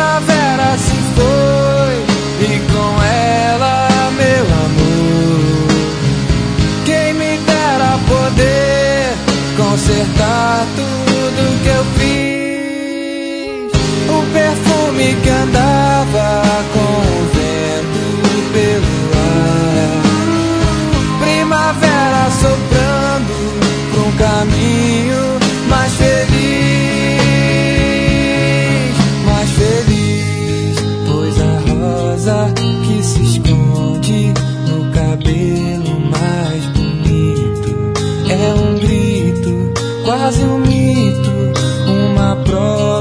primavera se foi e com ela meu amor. Quem me dera poder consertar tudo que eu fiz. O perfume que andava com o vento pelo ar, primavera soprando pra um caminho mais feliz, mais feliz. Pois a rosa que se esconde no cabelo mais bonito é um grito, quase um mito, uma prova